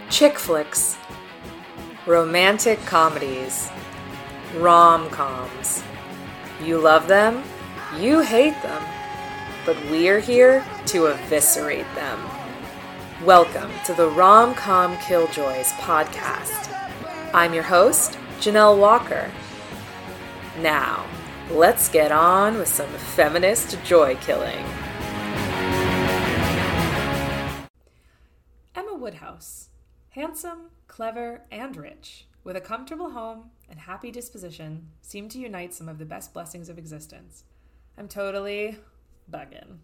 Chick flicks, romantic comedies, rom-coms. You love them, you hate them, but we're here to eviscerate them. Welcome to the Rom-Com Killjoys podcast. I'm your host, Janelle Walker. Now, let's get on with some feminist joy killing. Emma Woodhouse. Handsome, clever, and rich, with a comfortable home and happy disposition, seem to unite some of the best blessings of existence. I'm totally bugging.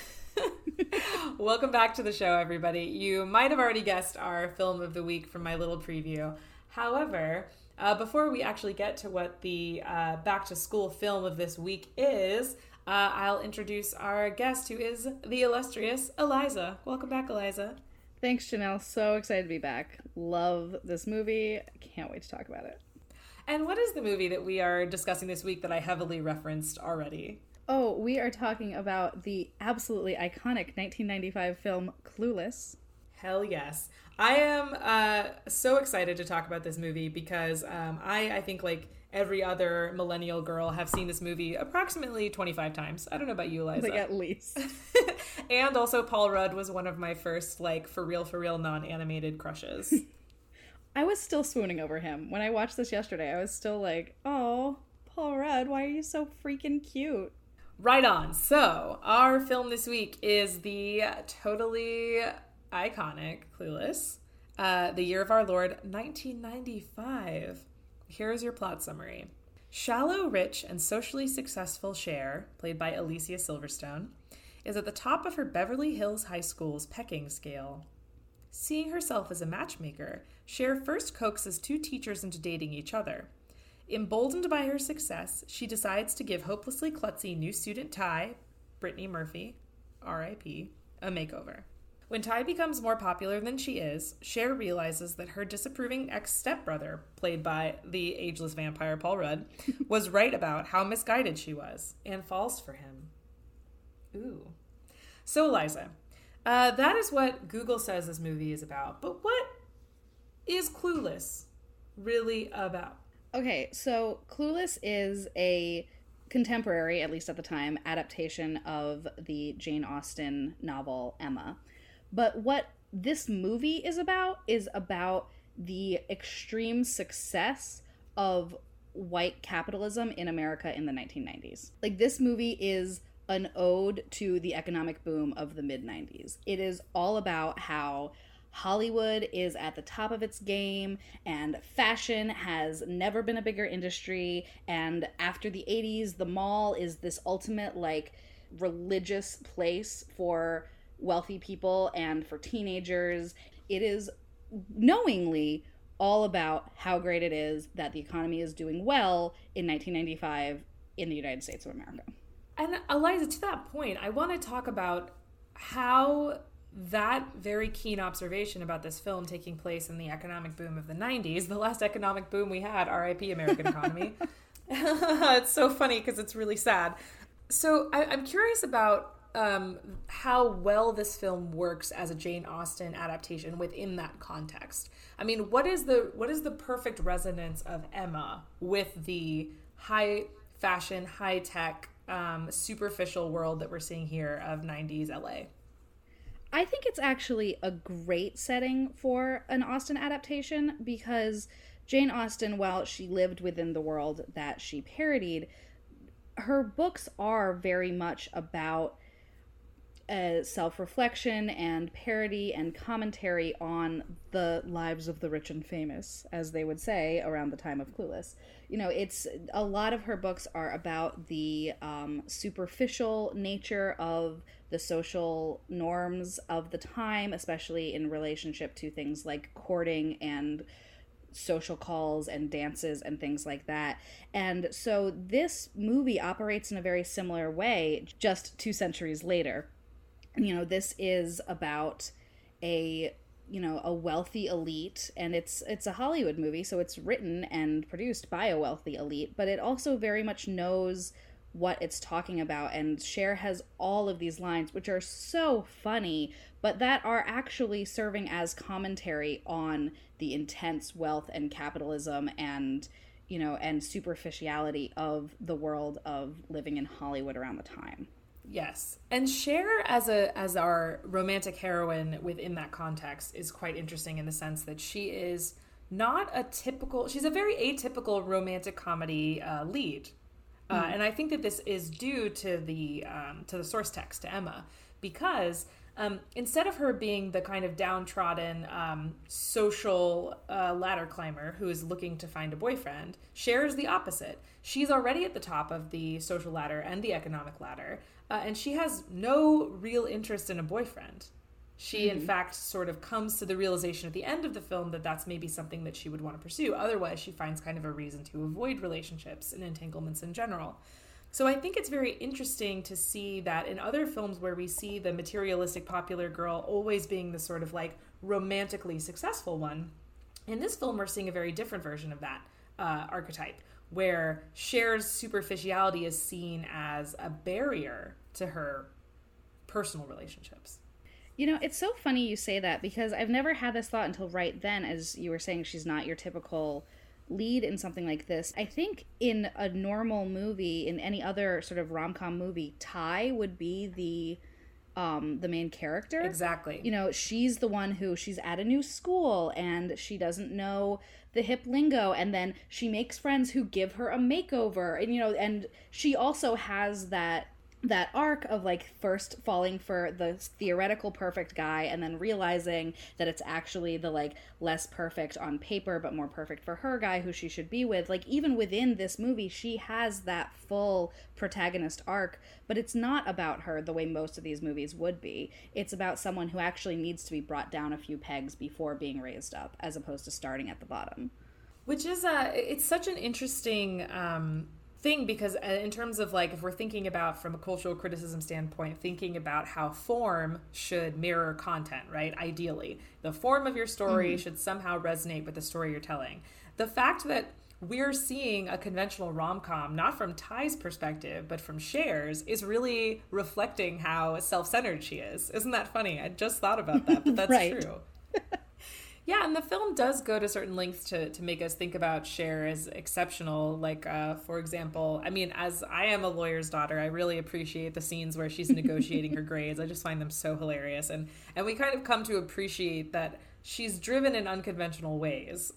Welcome back to the show, everybody. You might have already guessed our film of the week from my little preview. However, before we actually get to what the back-to-school film of this week is, I'll introduce our guest, who is the illustrious Eliza. Welcome back, Eliza. Thanks, Janelle. So excited to be back. Love this movie. Can't wait to talk about it. And what is the movie that we are discussing this week that I heavily referenced already? Oh, we are talking about the absolutely iconic 1995 film Clueless. Hell yes. I am so excited to talk about this movie because I think like every other millennial girl have seen this movie approximately 25 times. I don't know about you, Eliza. Like at least. And also Paul Rudd was one of my first like for real non-animated crushes. I was still swooning over him. When I watched this yesterday, I was still like, oh, Paul Rudd, why are you so freaking cute? Right on. So our film this week is the totally iconic Clueless, the year of our Lord, 1995. Here's your plot summary. Shallow, rich, and socially successful Cher, played by Alicia Silverstone, is at the top of her Beverly Hills High School's pecking scale. Seeing herself as a matchmaker, Cher first coaxes two teachers into dating each other. Emboldened by her success, she decides to give hopelessly klutzy new student Ty, Brittany Murphy, R.I.P., a makeover. When Ty becomes more popular than she is, Cher realizes that her disapproving ex-stepbrother, played by the ageless vampire Paul Rudd, was right about how misguided she was, and falls for him. Ooh. So, Eliza, that is what Google says this movie is about, but what is Clueless really about? Okay, so Clueless is a contemporary, at least at the time, adaptation of the Jane Austen novel Emma. But what this movie is about the extreme success of white capitalism in America in the 1990s. Like, this movie is an ode to the economic boom of the mid-90s. It is all about how Hollywood is at the top of its game, and fashion has never been a bigger industry, and after the 80s, the mall is this ultimate, like, religious place for wealthy people and for teenagers. It is knowingly all about how great it is that the economy is doing well in 1995 in the United States of America. And Eliza, to that point, I want to talk about how that very keen observation about this film taking place in the economic boom of the 90s, the last economic boom we had, R.I.P. American economy. It's so funny because it's really sad. So I'm curious about how well this film works as a Jane Austen adaptation within that context. I mean, what is the perfect resonance of Emma with the high fashion, high tech, superficial world that we're seeing here of 90s LA? I think it's actually a great setting for an Austen adaptation because Jane Austen, while she lived within the world that she parodied, her books are very much about self-reflection and parody and commentary on the lives of the rich and famous, as they would say around the time of Clueless. You know, it's a lot of her books are about the superficial nature of the social norms of the time, especially in relationship to things like courting and social calls and dances and things like that. And so this movie operates in a very similar way, just 2 centuries later. You know, this is about a wealthy elite, and it's a Hollywood movie, so it's written and produced by a wealthy elite, but it also very much knows what it's talking about. And Cher has all of these lines, which are so funny, but that are actually serving as commentary on the intense wealth and capitalism and, you know, and superficiality of the world of living in Hollywood around the time. Yes. And Cher as our romantic heroine within that context is quite interesting in the sense that she is not a typical, she's a very atypical romantic comedy lead. And I think that this is due to the source text, to Emma, because instead of her being the kind of downtrodden social ladder climber who is looking to find a boyfriend, Cher is the opposite. She's already at the top of the social ladder and the economic ladder, and she has no real interest in a boyfriend. She, in fact, sort of comes to the realization at the end of the film that that's maybe something that she would want to pursue. Otherwise, she finds kind of a reason to avoid relationships and entanglements in general. So I think it's very interesting to see that in other films where we see the materialistic popular girl always being the sort of like romantically successful one, in this film we're seeing a very different version of that archetype, where Cher's superficiality is seen as a barrier to her personal relationships. You know, it's so funny you say that, because I've never had this thought until right then, as you were saying she's not your typical lead in something like this. I think in a normal movie, in any other sort of rom-com movie, Ty would be the main character. Exactly. You know, she's the one who, she's at a new school and she doesn't know the hip lingo, and then she makes friends who give her a makeover, and you know, and she also has that arc of like first falling for the theoretical perfect guy and then realizing that it's actually the like less perfect on paper but more perfect for her guy who she should be with. Like even within this movie she has that full protagonist arc, but it's not about her the way most of these movies would be. It's about someone who actually needs to be brought down a few pegs before being raised up, as opposed to starting at the bottom. Which is it's such an interesting thing, because in terms of like, if we're thinking about from a cultural criticism standpoint, thinking about how form should mirror content, right? Ideally, the form of your story should somehow resonate with the story you're telling. The fact that we're seeing a conventional rom-com, not from Ty's perspective, but from Cher's, is really reflecting how self-centered she is. Isn't that funny? I just thought about that, but that's right. True. Yeah, and the film does go to certain lengths to make us think about Cher as exceptional. Like, for example, I mean, as I am a lawyer's daughter, I really appreciate the scenes where she's negotiating her grades. I just find them so hilarious. And we kind of come to appreciate that she's driven in unconventional ways.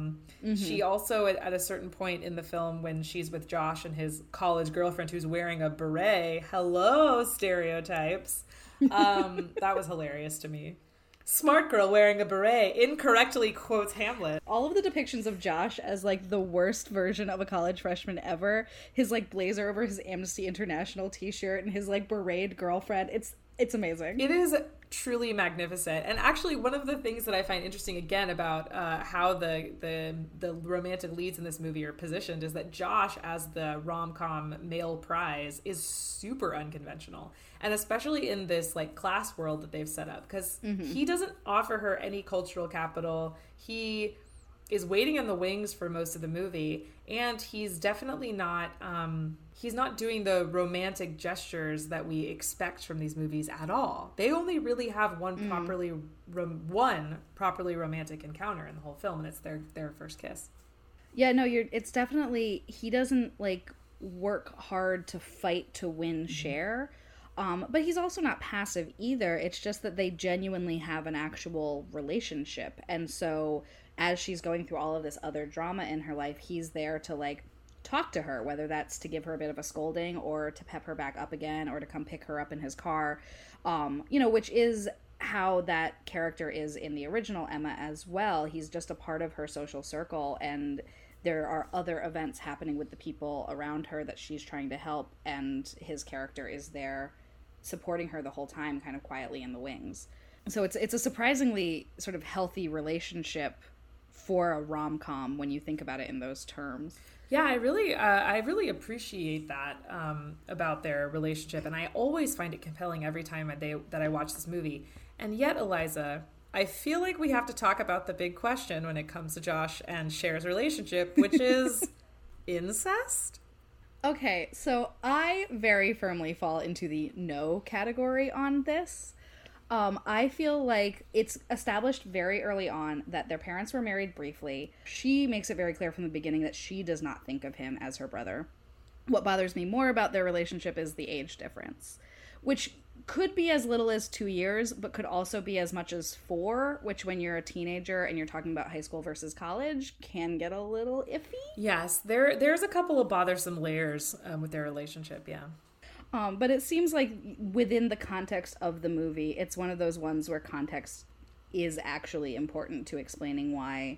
She also, at a certain point in the film, when she's with Josh and his college girlfriend who's wearing a beret, hello, stereotypes. That was hilarious to me. Smart girl wearing a beret incorrectly quotes Hamlet. All of the depictions of Josh as like the worst version of a college freshman ever, his like blazer over his Amnesty International t-shirt and his like berated girlfriend, it's amazing. It is truly magnificent. And actually one of the things that I find interesting again about how the romantic leads in this movie are positioned is that Josh, as the rom-com male prize, is super unconventional. And especially in this like class world that they've set up, because he doesn't offer her any cultural capital. He is waiting in the wings for most of the movie, and he's definitely not he's not doing the romantic gestures that we expect from these movies at all. They only really have one properly romantic encounter in the whole film, and it's their first kiss. Yeah, no, it's definitely, he doesn't like work hard to fight to win Cher. But he's also not passive either. It's just that they genuinely have an actual relationship. And so as she's going through all of this other drama in her life, he's there to like talk to her, whether that's to give her a bit of a scolding or to pep her back up again or to come pick her up in his car, which is how that character is in the original Emma as well. He's just a part of her social circle, and there are other events happening with the people around her that she's trying to help, and his character is there supporting her the whole time, kind of quietly in the wings. So it's a surprisingly sort of healthy relationship for a rom-com when you think about it in those terms. Yeah, I really appreciate that about their relationship, and I always find it compelling every time that I watch this movie. And yet, Eliza, I feel like we have to talk about the big question when it comes to Josh and Cher's relationship, which is incest. Okay, so I very firmly fall into the no category on this. I feel like it's established very early on that their parents were married briefly. She makes it very clear from the beginning that she does not think of him as her brother. What bothers me more about their relationship is the age difference, which could be as little as 2 years, but could also be as much as 4, which when you're a teenager and you're talking about high school versus college can get a little iffy. Yes, there's a couple of bothersome layers with their relationship, yeah. But it seems like within the context of the movie, it's one of those ones where context is actually important to explaining why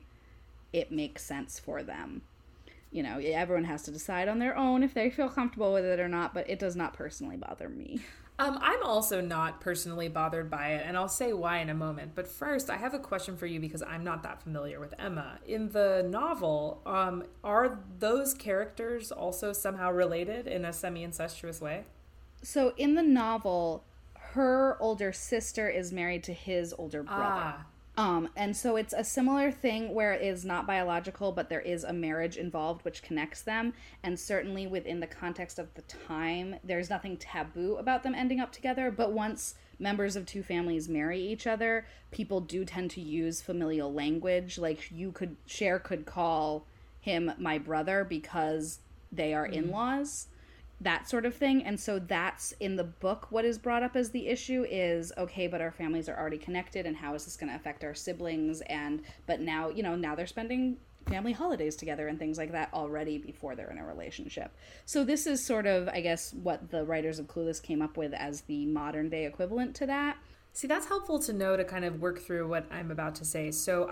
it makes sense for them. You know, everyone has to decide on their own if they feel comfortable with it or not, but it does not personally bother me. I'm also not personally bothered by it, and I'll say why in a moment. But first, I have a question for you because I'm not that familiar with Emma. In the novel, are those characters also somehow related in a semi-incestuous way? So in the novel, her older sister is married to his older brother. And so it's a similar thing where it is not biological, but there is a marriage involved which connects them. And certainly within the context of the time, there's nothing taboo about them ending up together. But once members of two families marry each other, people do tend to use familial language. Like Cher could call him my brother because they are in-laws. That sort of thing. And so that's in the book what is brought up as the issue is, okay, but our families are already connected and how is this going to affect our siblings? But now, now they're spending family holidays together and things like that already before they're in a relationship. So this is sort of, I guess, what the writers of Clueless came up with as the modern day equivalent to that. See, that's helpful to know to kind of work through what I'm about to say. So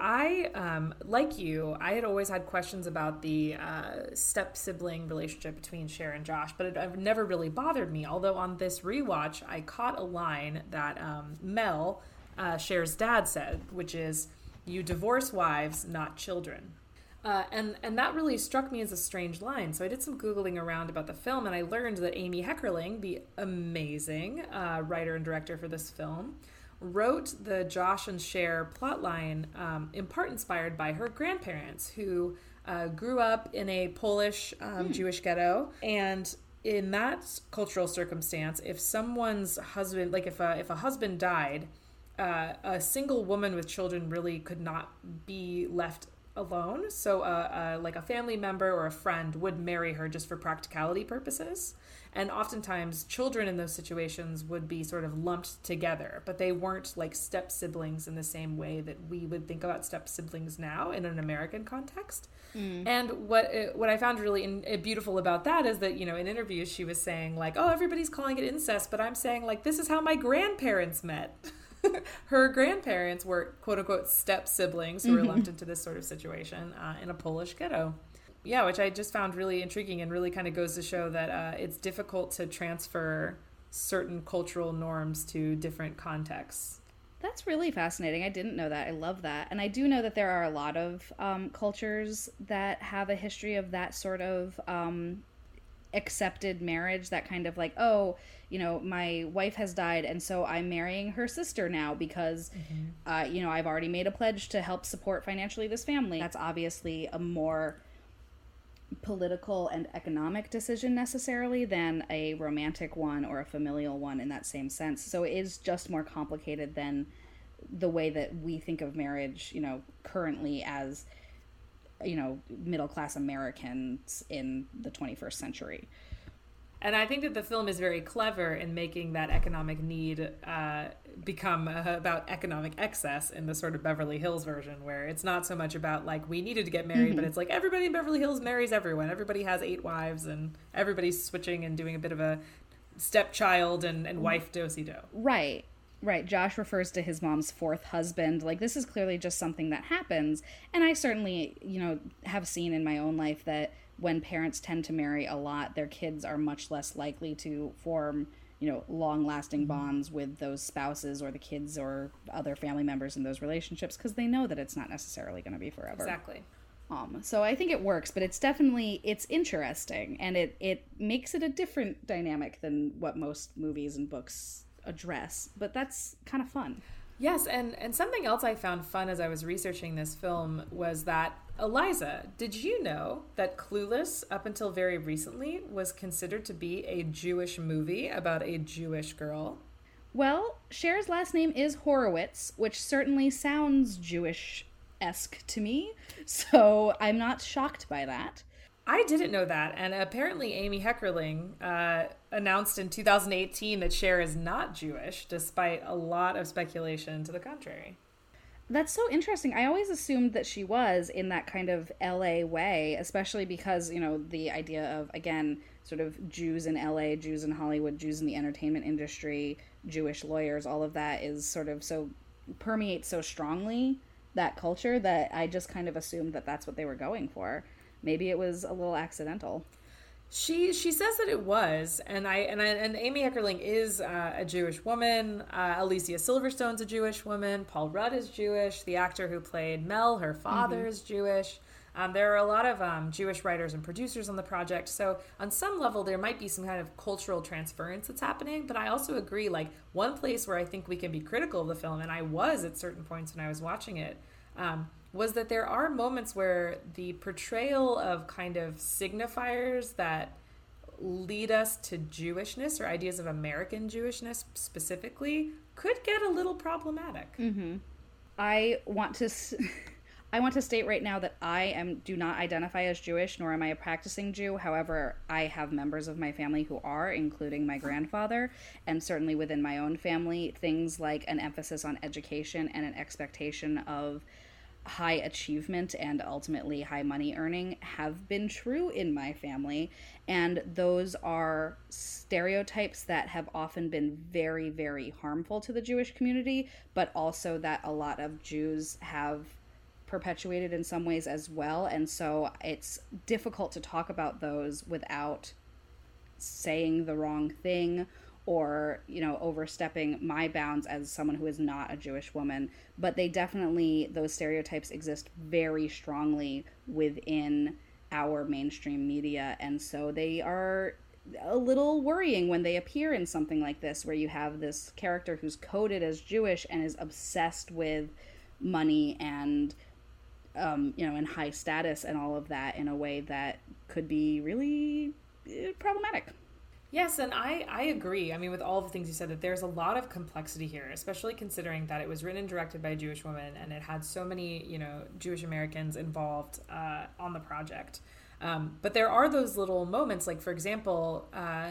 I, like you, I had always had questions about the step-sibling relationship between Cher and Josh, but it never really bothered me. Although on this rewatch, I caught a line that Mel, Cher's dad, said, which is, "You divorce wives, not children." And that really struck me as a strange line. So I did some Googling around about the film, and I learned that Amy Heckerling, the amazing writer and director for this film, wrote the Josh and Cher plotline in part inspired by her grandparents, who grew up in a Polish Jewish ghetto. And in that cultural circumstance, if someone's husband, like if a husband died, a single woman with children really could not be left alone. So like a family member or a friend would marry her just for practicality purposes. And oftentimes children in those situations would be sort of lumped together, but they weren't like step siblings in the same way that we would think about step siblings now in an American context. And what I found really beautiful about that is that, in interviews she was saying like, oh, everybody's calling it incest, but I'm saying like, this is how my grandparents met. Her grandparents were quote-unquote step siblings who were lumped into this sort of situation in a Polish ghetto. Yeah, which I just found really intriguing and really kind of goes to show that it's difficult to transfer certain cultural norms to different contexts. That's really fascinating. I didn't know that. I love that. And I do know that there are a lot of cultures that have a history of that sort of accepted marriage, that kind of like, oh, my wife has died and so I'm marrying her sister now because, I've already made a pledge to help support financially this family. That's obviously a more political and economic decision necessarily than a romantic one or a familial one in that same sense. So it is just more complicated than the way that we think of marriage, currently as, middle-class Americans in the 21st century. And I think that the film is very clever in making that economic need become about economic excess in the sort of Beverly Hills version, where it's not so much about like we needed to get married, but it's like everybody in Beverly Hills marries everyone. Everybody has 8 wives and everybody's switching and doing a bit of a stepchild and wife do-si-do. Right. Josh refers to his mom's 4th husband. Like, this is clearly just something that happens. And I certainly, have seen in my own life that when parents tend to marry a lot, their kids are much less likely to form, long-lasting bonds with those spouses or the kids or other family members in those relationships because they know that it's not necessarily going to be forever. Exactly. So I think it works, but it's interesting, and it makes it a different dynamic than what most movies and books address, but that's kind of fun. Yes, and something else I found fun as I was researching this film was that Eliza, did you know that Clueless, up until very recently, was considered to be a Jewish movie about a Jewish girl? Well, Cher's last name is Horowitz, which certainly sounds Jewish-esque to me, so I'm not shocked by that. I didn't know that, and apparently Amy Heckerling announced in 2018 that Cher is not Jewish, despite a lot of speculation to the contrary. That's so interesting. I always assumed that she was in that kind of LA way, especially because, the idea of, again, sort of Jews in LA, Jews in Hollywood, Jews in the entertainment industry, Jewish lawyers, all of that is sort of permeates so strongly that culture that I just kind of assumed that that's what they were going for. Maybe it was a little accidental. She says that it was, and Amy Heckerling is a Jewish woman. Alicia Silverstone's a Jewish woman. Paul Rudd is Jewish. The actor who played Mel, her father, is Jewish. There are a lot of Jewish writers and producers on the project. So on some level, there might be some kind of cultural transference that's happening. But I also agree, like, one place where I think we can be critical of the film, and I was at certain points when I was watching it, was that there are moments where the portrayal of kind of signifiers that lead us to Jewishness or ideas of American Jewishness specifically could get a little problematic. Mm-hmm. I want to state right now that I do not identify as Jewish, nor am I a practicing Jew. However, I have members of my family who are, including my grandfather, and certainly within my own family, things like an emphasis on education and an expectation of high achievement and ultimately high money earning have been true in my family, and those are stereotypes that have often been very, very harmful to the Jewish community, but also that a lot of Jews have perpetuated in some ways as well. And so it's difficult to talk about those without saying the wrong thing or, overstepping my bounds as someone who is not a Jewish woman. But those stereotypes exist very strongly within our mainstream media. And so they are a little worrying when they appear in something like this, where you have this character who's coded as Jewish and is obsessed with money and, and high status and all of that in a way that could be really problematic. Yes, and I agree. I mean, with all the things you said, that there's a lot of complexity here, especially considering that it was written and directed by a Jewish woman, and it had so many, Jewish Americans involved on the project. But there are those little moments, like, for example,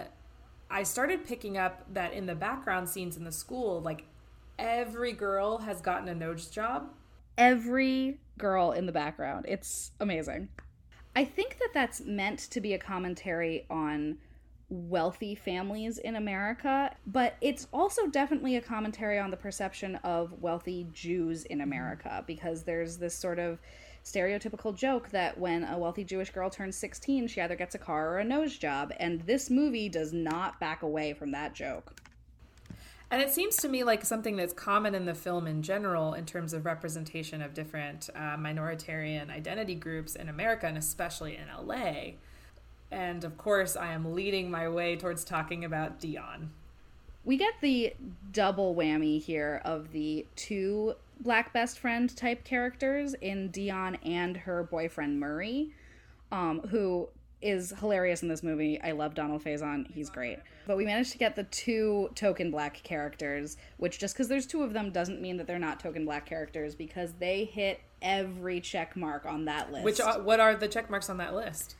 I started picking up that in the background scenes in the school, like, every girl has gotten a nose job. Every girl in the background. It's amazing. I think that that's meant to be a commentary on wealthy families in America, but it's also definitely a commentary on the perception of wealthy Jews in America, because there's this sort of stereotypical joke that when a wealthy Jewish girl turns 16, she either gets a car or a nose job, and this movie does not back away from that joke. And it seems to me like something that's common in the film in general in terms of representation of different minoritarian identity groups in America, and especially in LA. And of course, I am leading my way towards talking about Dion. We get the double whammy here of the two black best friend type characters in Dion and her boyfriend Murray, who is hilarious in this movie. I love Donald Faison. He's great. But we managed to get the two token black characters, which just because there's two of them doesn't mean that they're not token black characters, because they hit every check mark on that list. What are the check marks on that list?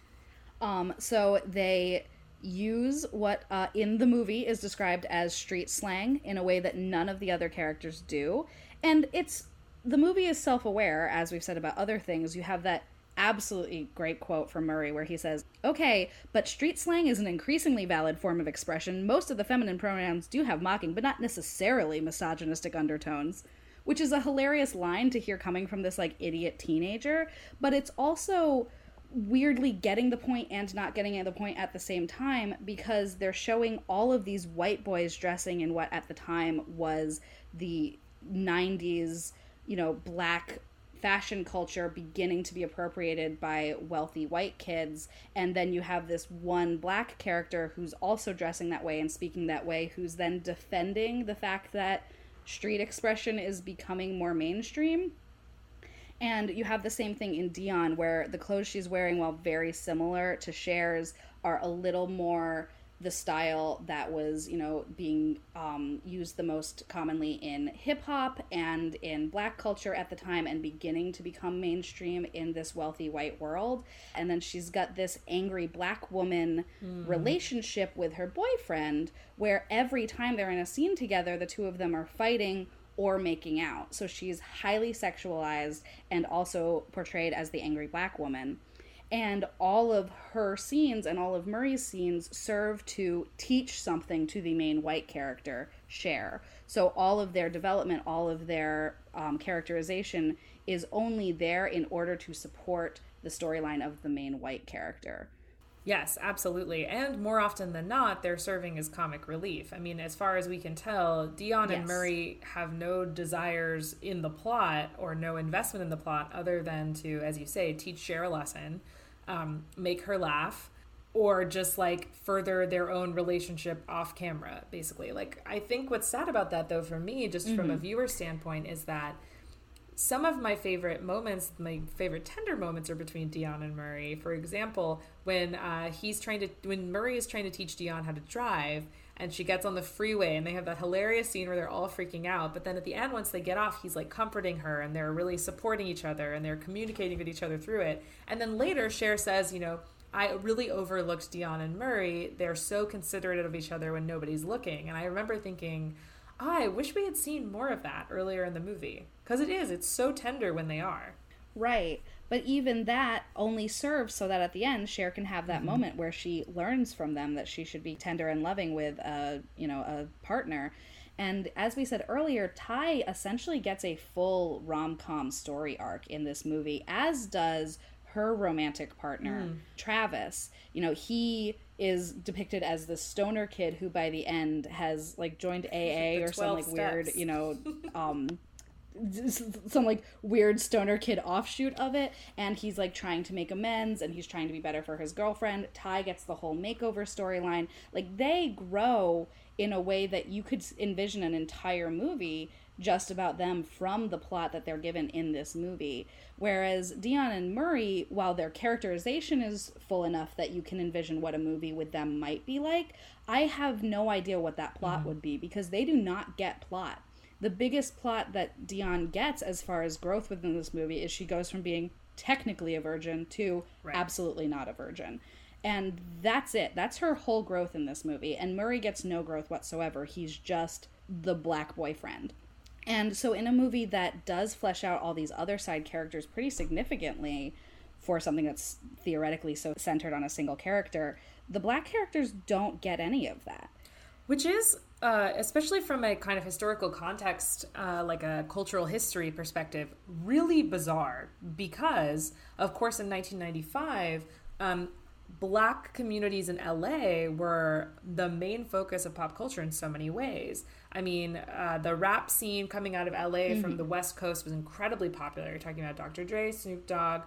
So they use what in the movie is described as street slang in a way that none of the other characters do. And the movie is self-aware, as we've said about other things. You have that absolutely great quote from Murray where he says, "Okay, but street slang is an increasingly valid form of expression. Most of the feminine pronouns do have mocking, but not necessarily misogynistic undertones," which is a hilarious line to hear coming from this, like, idiot teenager. But it's also weirdly getting the point and not getting the point at the same time, because they're showing all of these white boys dressing in what at the time was the 90s, black fashion culture beginning to be appropriated by wealthy white kids. And then you have this one black character who's also dressing that way and speaking that way, who's then defending the fact that street expression is becoming more mainstream. And you have the same thing in Dion, where the clothes she's wearing, while very similar to Cher's, are a little more the style that was, being used the most commonly in hip hop and in black culture at the time, and beginning to become mainstream in this wealthy white world. And then she's got this angry black woman relationship with her boyfriend, where every time they're in a scene together, the two of them are fighting or making out. So she's highly sexualized and also portrayed as the angry black woman. And all of her scenes and all of Murray's scenes serve to teach something to the main white character, Cher. So all of their development, all of their characterization is only there in order to support the storyline of the main white character. Yes, absolutely. And more often than not, they're serving as comic relief. I mean, as far as we can tell, Dion and Murray have no desires in the plot or no investment in the plot other than to, as you say, teach Cher a lesson, make her laugh, or just like further their own relationship off camera, basically. Like, I think what's sad about that, though, for me, just from a viewer standpoint, is that some of my favorite moments, my favorite tender moments, are between Dion and Murray. For example, when Murray is trying to teach Dion how to drive, and she gets on the freeway, and they have that hilarious scene where they're all freaking out. But then at the end, once they get off, he's like comforting her, and they're really supporting each other, and they're communicating with each other through it. And then later, Cher says, I really overlooked Dion and Murray. They're so considerate of each other when nobody's looking. And I remember thinking, I wish we had seen more of that earlier in the movie. Because it's so tender when they are. Right. But even that only serves so that at the end, Cher can have that moment where she learns from them that she should be tender and loving with a partner. And as we said earlier, Ty essentially gets a full rom-com story arc in this movie, as does her romantic partner, Travis. He is depicted as the stoner kid who by the end has like joined AA or some like steps. weird, some like weird stoner kid offshoot of it, and he's like trying to make amends, and he's trying to be better for his girlfriend. Ty gets the whole makeover storyline. Like, they grow in a way that you could envision an entire movie just about them from the plot that they're given in this movie. Whereas Dion and Murray, while their characterization is full enough that you can envision what a movie with them might be like, I have no idea what that plot would be, because they do not get plot. The biggest plot that Dion gets as far as growth within this movie is she goes from being technically a virgin to absolutely not a virgin. And that's it. That's her whole growth in this movie. And Murray gets no growth whatsoever. He's just the black boyfriend. And so in a movie that does flesh out all these other side characters pretty significantly for something that's theoretically so centered on a single character, the black characters don't get any of that. Which is, especially from a kind of historical context, like a cultural history perspective, really bizarre. Because, of course, in 1995, black communities in LA were the main focus of pop culture in so many ways. I mean, the rap scene coming out of LA from the West Coast was incredibly popular. You're talking about Dr. Dre, Snoop Dogg,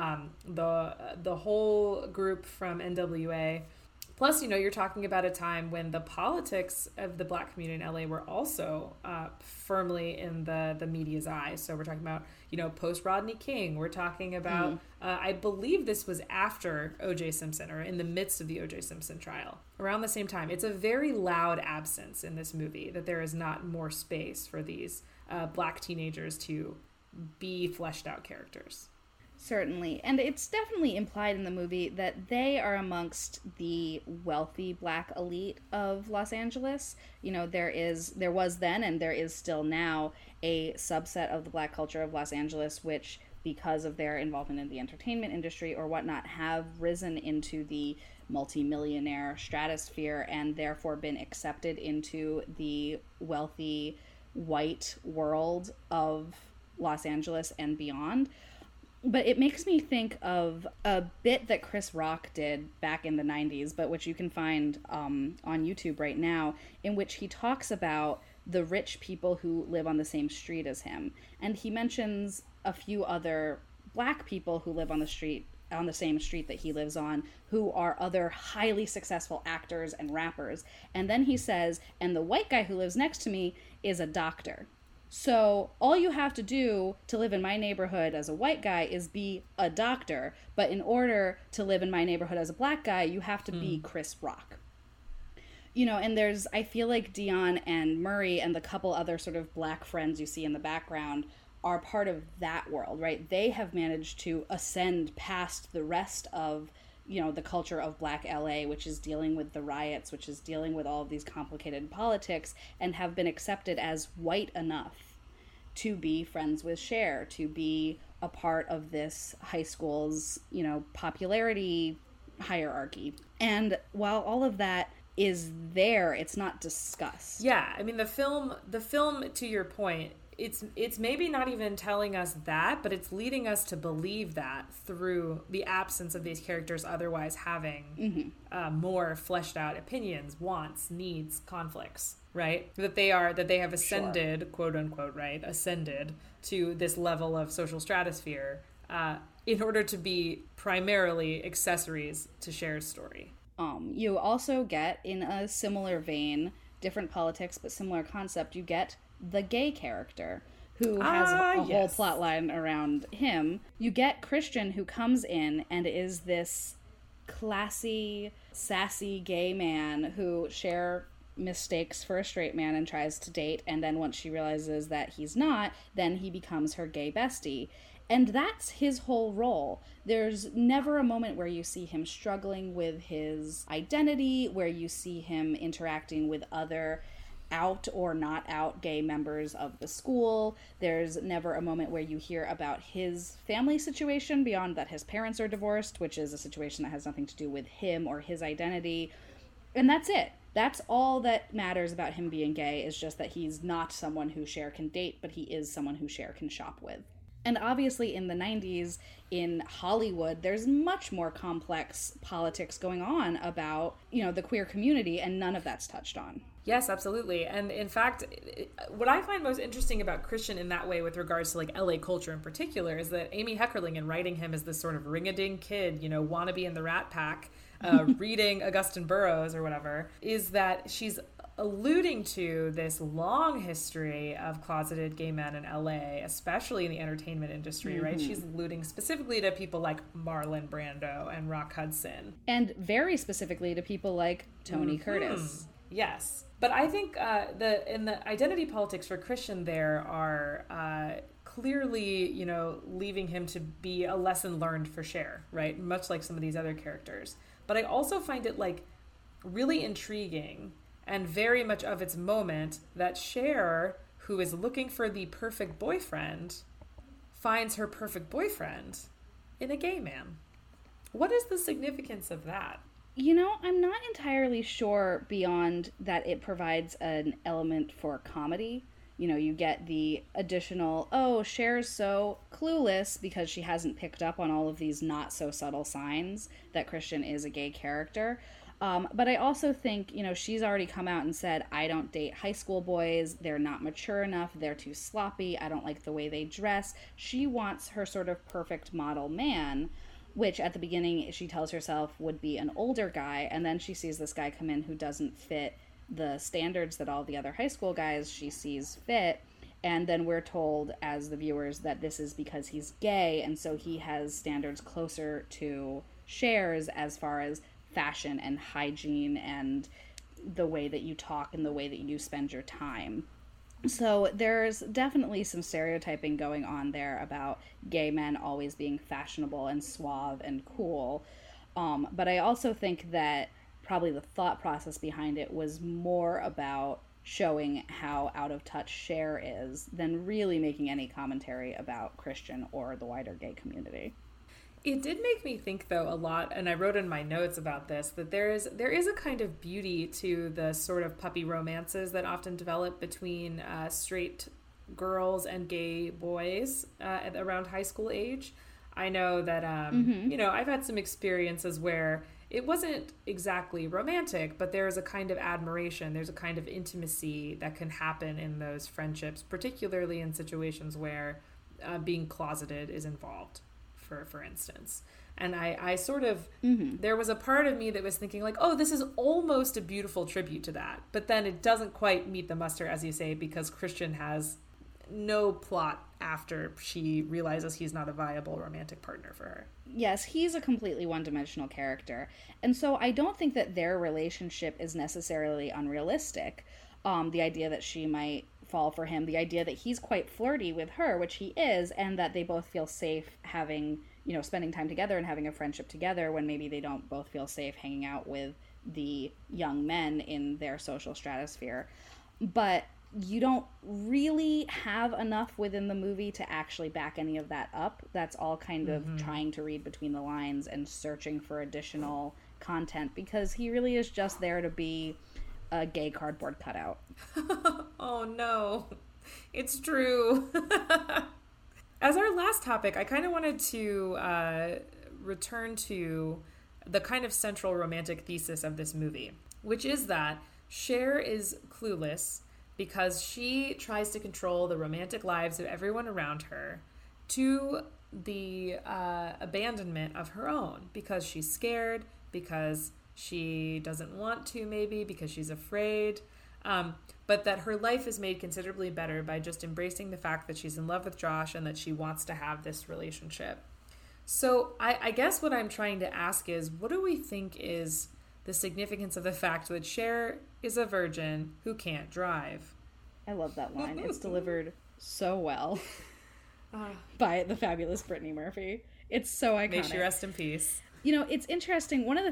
the whole group from NWA. Plus, you're talking about a time when the politics of the black community in LA were also firmly in the media's eye. So we're talking about, post Rodney King. We're talking about, I believe this was after O.J. Simpson, or in the midst of the O.J. Simpson trial, around the same time. It's a very loud absence in this movie that there is not more space for these black teenagers to be fleshed out characters. Certainly. And it's definitely implied in the movie that they are amongst the wealthy black elite of Los Angeles. There was then, and there is still now, a subset of the black culture of Los Angeles which, because of their involvement in the entertainment industry or whatnot, have risen into the multimillionaire stratosphere and therefore been accepted into the wealthy white world of Los Angeles and beyond. But it makes me think of a bit that Chris Rock did back in the 90s, but which you can find on YouTube right now, in which he talks about the rich people who live on the same street as him. And he mentions a few other black people who live on the same street that he lives on, who are other highly successful actors and rappers. And then he says, and the white guy who lives next to me is a doctor. So all you have to do to live in my neighborhood as a white guy is be a doctor. But in order to live in my neighborhood as a black guy, you have to be Chris Rock. You know, and I feel like Dion and Murray and the couple other sort of black friends you see in the background are part of that world, right? They have managed to ascend past the rest of, you know, the culture of Black LA, which is dealing with the riots, which is dealing with all of these complicated politics, and have been accepted as white enough to be friends with Cher, to be a part of this high school's, you know, popularity hierarchy. And while all of that is there, it's not discussed. Yeah, I mean the film to your point, it's maybe not even telling us that, but it's leading us to believe that through the absence of these characters otherwise having more fleshed out opinions, wants, needs, conflicts, right? That they have ascended, sure, quote unquote, right, ascended to this level of social stratosphere in order to be primarily accessories to Cher's story. You also get, in a similar vein, different politics but similar concept, you get the gay character who has a whole plot line around him. You get Christian, who comes in and is this classy, sassy gay man who Cher mistakes for a straight man and tries to date, and then once she realizes that he's not, then he becomes her gay bestie. And that's his whole role. There's never a moment where you see him struggling with his identity, where you see him interacting with other out or not out gay members of the school. There's never a moment where you hear about his family situation beyond that his parents are divorced, which is a situation that has nothing to do with him or his identity. And that's it. That's all that matters about him being gay, is just that he's not someone who Cher can date, but he is someone who Cher can shop with. And obviously in the 90s, in Hollywood, there's much more complex politics going on about, you know, the queer community, and none of that's touched on. Yes, absolutely. And in fact, what I find most interesting about Christian in that way with regards to like LA culture in particular is that Amy Heckerling, in writing him as this sort of ring-a-ding kid, you know, wannabe in the Rat Pack, reading Augustin Burroughs or whatever, is that she's alluding to this long history of closeted gay men in LA, especially in the entertainment industry, right? She's alluding specifically to people like Marlon Brando and Rock Hudson. And very specifically to people like Tony Curtis. Yes. But I think in the identity politics for Christian there are clearly, you know, leaving him to be a lesson learned for Cher, right? Much like some of these other characters. But I also find it like really intriguing and very much of its moment that Cher, who is looking for the perfect boyfriend, finds her perfect boyfriend in a gay man. What is the significance of that? You know, I'm not entirely sure beyond that it provides an element for comedy. You know, you get the additional, oh, Cher's so clueless because she hasn't picked up on all of these not so subtle signs that Christian is a gay character. But I also think, you know, she's already come out and said, I don't date high school boys. They're not mature enough. They're too sloppy. I don't like the way they dress. She wants her sort of perfect model man, which at the beginning she tells herself would be an older guy. And then she sees this guy come in who doesn't fit the standards that all the other high school guys she sees fit. And then we're told as the viewers that this is because he's gay. And so he has standards closer to Cher's as far as fashion and hygiene and the way that you talk and the way that you spend your time. So there's definitely some stereotyping going on there about gay men always being fashionable and suave and cool. But I also think that probably the thought process behind it was more about showing how out of touch Cher is than really making any commentary about Christian or the wider gay community. It did make me think, though, a lot, and I wrote in my notes about this, that there is a kind of beauty to the sort of puppy romances that often develop between straight girls and gay boys at around high school age. I know that, you know, I've had some experiences where it wasn't exactly romantic, but there's a kind of admiration, there's a kind of intimacy that can happen in those friendships, particularly in situations where being closeted is involved. For instance. And I sort of, there was a part of me that was thinking like, oh, this is almost a beautiful tribute to that. But then it doesn't quite meet the muster, as you say, because Christian has no plot after she realizes he's not a viable romantic partner for her. Yes, he's a completely one-dimensional character. And so I don't think that their relationship is necessarily unrealistic. The idea that she might fall for him, the idea that he's quite flirty with her, which he is, and that they both feel safe having, spending time together and having a friendship together when maybe they don't both feel safe hanging out with the young men in their social stratosphere. But you don't really have enough within the movie to actually back any of that up. That's all kind of trying to read between the lines and searching for additional content, because he really is just there to be a gay cardboard cutout. Oh no, it's true. As our last topic, I kind of wanted to return to the kind of central romantic thesis of this movie, which is that Cher is clueless because she tries to control the romantic lives of everyone around her to the abandonment of her own, because she's scared, because she doesn't want to, maybe because she's afraid, but that her life is made considerably better by just embracing the fact that she's in love with Josh and that she wants to have this relationship. So I guess what I'm trying to ask is, what do we think is the significance of the fact that Cher is a virgin who can't drive? I love that line. It's delivered so well by the fabulous Brittany Murphy. It's so iconic. May she rest in peace. It's interesting. One of the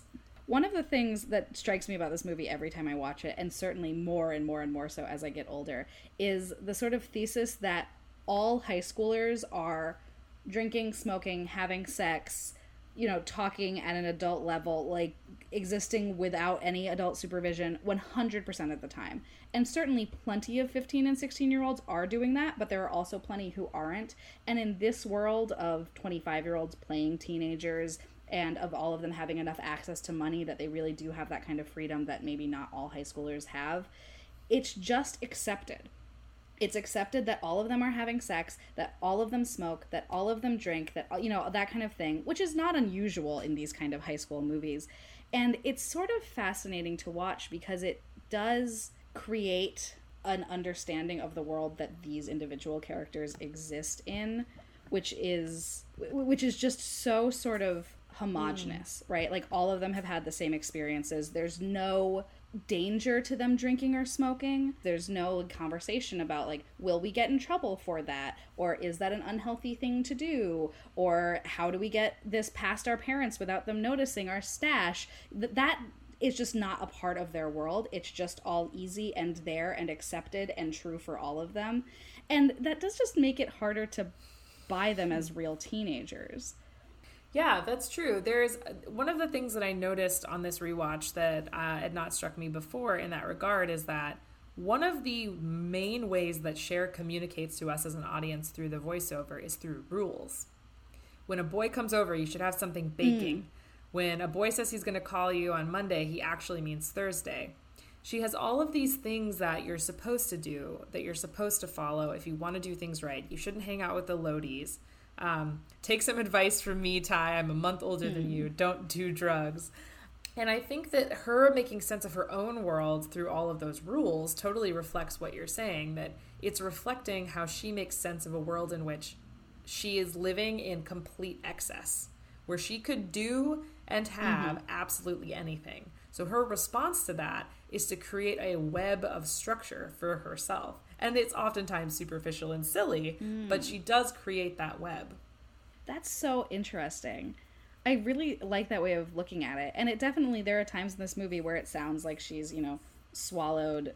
things that strikes me about this movie every time I watch it, and certainly more and more and more so as I get older, is the sort of thesis that all high schoolers are drinking, smoking, having sex, talking at an adult level, like existing without any adult supervision 100% of the time. And certainly plenty of 15 and 16-year-olds are doing that, but there are also plenty who aren't. And in this world of 25-year-olds playing teenagers, and of all of them having enough access to money that they really do have that kind of freedom that maybe not all high schoolers have, it's just accepted. It's accepted that all of them are having sex, that all of them smoke, that all of them drink, that, that kind of thing, which is not unusual in these kind of high school movies. And it's sort of fascinating to watch because it does create an understanding of the world that these individual characters exist in, which is just so sort of homogenous, right? Like, all of them have had the same experiences. There's no danger to them drinking or smoking. There's no conversation about, like, will we get in trouble for that? Or is that an unhealthy thing to do? Or how do we get this past our parents without them noticing our stash? That is just not a part of their world. It's just all easy and there and accepted and true for all of them. And that does just make it harder to buy them as real teenagers. Yeah, that's true. There's one of the things that I noticed on this rewatch that had not struck me before in that regard is that one of the main ways that Cher communicates to us as an audience through the voiceover is through rules. When a boy comes over, you should have something baking. When a boy says he's going to call you on Monday, he actually means Thursday. She has all of these things that you're supposed to do, that you're supposed to follow if you want to do things right. You shouldn't hang out with the Lodies. Take some advice from me, Ty. I'm a month older than you. Don't do drugs. And I think that her making sense of her own world through all of those rules totally reflects what you're saying, that it's reflecting how she makes sense of a world in which she is living in complete excess, where she could do and have absolutely anything. So her response to that is to create a web of structure for herself. And it's oftentimes superficial and silly, but she does create that web. That's so interesting. I really like that way of looking at it. And it definitely, there are times in this movie where it sounds like she's, swallowed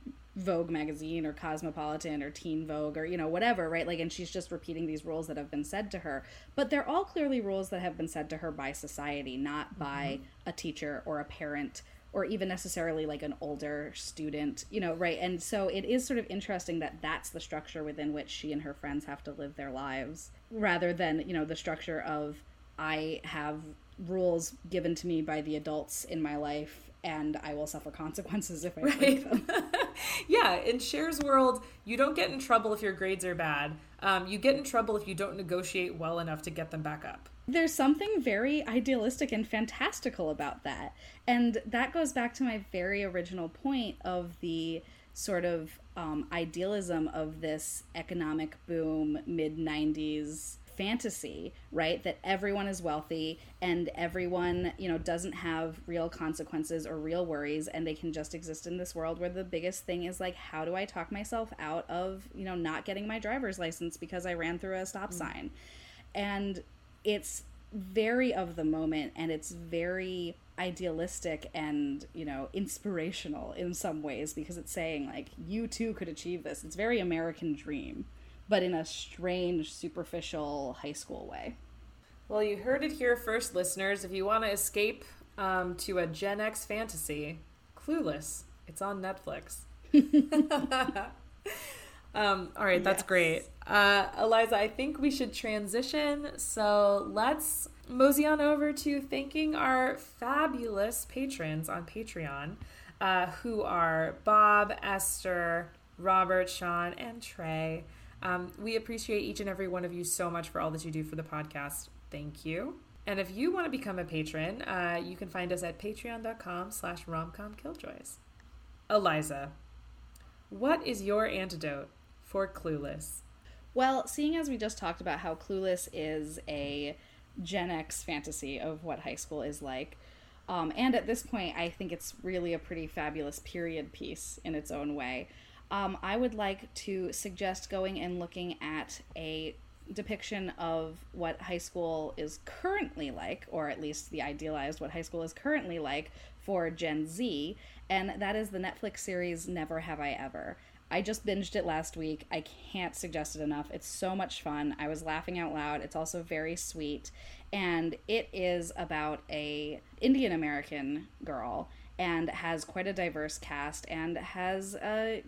Vogue magazine or Cosmopolitan or Teen Vogue or, whatever, right? Like, and she's just repeating these rules that have been said to her. But they're all clearly rules that have been said to her by society, not by a teacher or a parent or even necessarily like an older student, right? And so it is sort of interesting that that's the structure within which she and her friends have to live their lives, rather than, the structure of, I have rules given to me by the adults in my life and I will suffer consequences if I break them. Yeah, in Cher's world, you don't get in trouble if your grades are bad. You get in trouble if you don't negotiate well enough to get them back up. There's something very idealistic and fantastical about that. And that goes back to my very original point of the sort of idealism of this economic boom, mid 90s fantasy, right? That everyone is wealthy and everyone, doesn't have real consequences or real worries, and they can just exist in this world where the biggest thing is like, how do I talk myself out of, not getting my driver's license because I ran through a stop sign? And it's very of the moment, and it's very idealistic and, inspirational in some ways, because it's saying like, you too could achieve this. It's very American dream, but in a strange, superficial high school way. Well, you heard it here first, listeners. If you want to escape to a Gen X fantasy, Clueless. It's on Netflix. All right, that's great. Eliza, I think we should transition. So let's mosey on over to thanking our fabulous patrons on Patreon, who are Bob, Esther, Robert, Sean, and Trey. We appreciate each and every one of you so much for all that you do for the podcast. Thank you. And if you want to become a patron, you can find us at patreon.com/romcomkilljoys. Eliza, what is your antidote for Clueless? Well, seeing as we just talked about how Clueless is a Gen X fantasy of what high school is like, and at this point I think it's really a pretty fabulous period piece in its own way, I would like to suggest going and looking at a depiction of what high school is currently like, or at least the idealized what high school is currently like for Gen Z, and that is the Netflix series Never Have I Ever. I just binged it last week. I can't suggest it enough. It's so much fun. I was laughing out loud. It's also very sweet, and it is about a Indian American girl, and has quite a diverse cast, and has a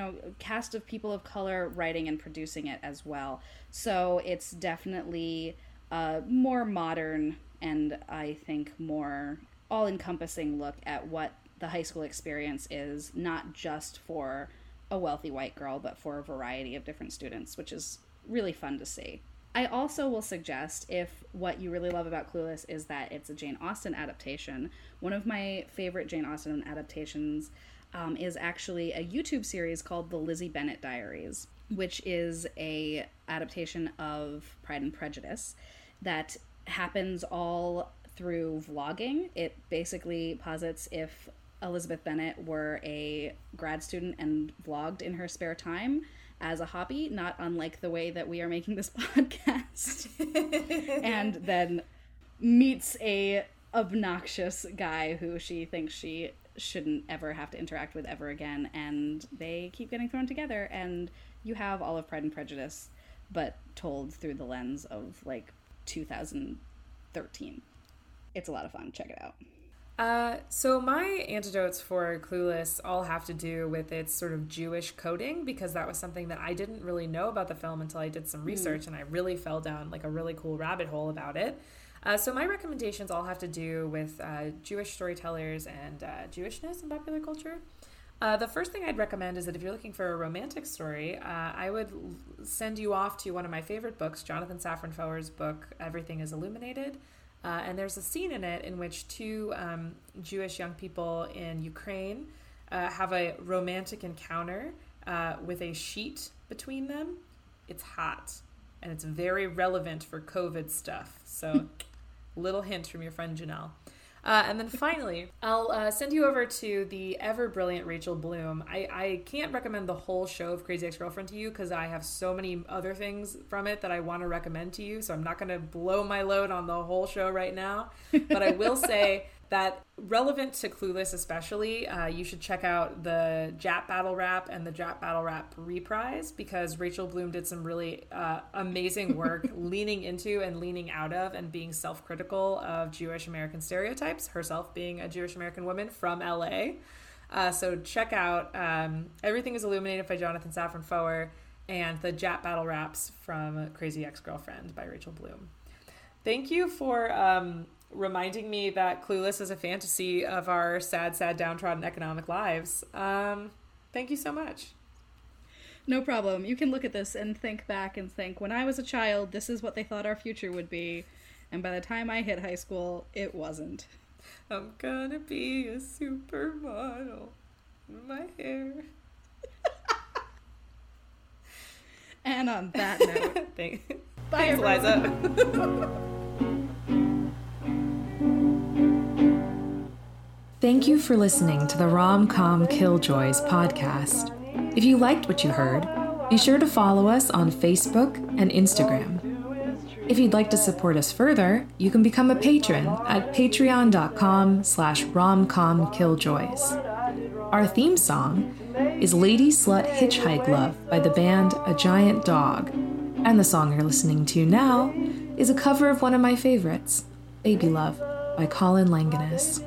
cast of people of color writing and producing it as well. So it's definitely a more modern and I think more all-encompassing look at what the high school experience is, not just for a wealthy white girl, but for a variety of different students, which is really fun to see. I also will suggest, if what you really love about Clueless is that it's a Jane Austen adaptation, one of my favorite Jane Austen adaptations is actually a YouTube series called The Lizzie Bennet Diaries, which is a adaptation of Pride and Prejudice that happens all through vlogging. It basically posits if Elizabeth Bennet were a grad student and vlogged in her spare time as a hobby, not unlike the way that we are making this podcast, and then meets a obnoxious guy who she thinks she shouldn't ever have to interact with ever again, and they keep getting thrown together, and you have all of Pride and Prejudice, but told through the lens of, 2013. It's a lot of fun. Check it out. So my antidotes for Clueless all have to do with its sort of Jewish coding, because that was something that I didn't really know about the film until I did some research, and I really fell down a really cool rabbit hole about it. So my recommendations all have to do with Jewish storytellers and Jewishness in popular culture. The first thing I'd recommend is that if you're looking for a romantic story, I would send you off to one of my favorite books, Jonathan Safran Foer's book, Everything is Illuminated. And there's a scene in it in which two Jewish young people in Ukraine have a romantic encounter with a sheet between them. It's hot, and it's very relevant for COVID stuff. So, little hint from your friend Janelle. And then finally, I'll send you over to the ever-brilliant Rachel Bloom. I can't recommend the whole show of Crazy Ex-Girlfriend to you because I have so many other things from it that I want to recommend to you, so I'm not going to blow my load on the whole show right now. But I will say that relevant to Clueless especially, you should check out the Jap Battle Rap and the Jap Battle Rap Reprise, because Rachel Bloom did some really amazing work leaning into and leaning out of and being self-critical of Jewish American stereotypes, herself being a Jewish American woman from LA. So check out Everything is Illuminated by Jonathan Safran Foer and the Jap Battle Raps from Crazy Ex-Girlfriend by Rachel Bloom. Thank you for reminding me that Clueless is a fantasy of our sad, downtrodden economic lives. Thank you so much. No problem. You can look at this and think back and think, when I was a child, this is what they thought our future would be. And by the time I hit high school, it wasn't. I'm gonna be a supermodel. My hair. And on that note, Thanks, bye, Eliza. Thank you for listening to the Rom-Com Killjoys podcast. If you liked what you heard, be sure to follow us on Facebook and Instagram. If you'd like to support us further, you can become a patron at patreon.com/romcomkilljoys. Our theme song is Lady Slut Hitchhike Love by the band A Giant Dog, and the song you're listening to now is a cover of one of my favorites, Baby Love by Colin Langanis.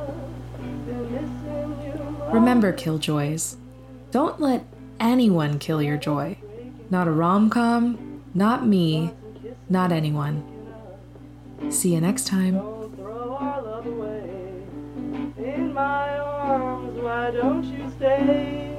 Remember, Killjoys, don't let anyone kill your joy. Not a rom-com, not me, not anyone. See you next time. Don't throw our love away. In my arms, why don't you stay?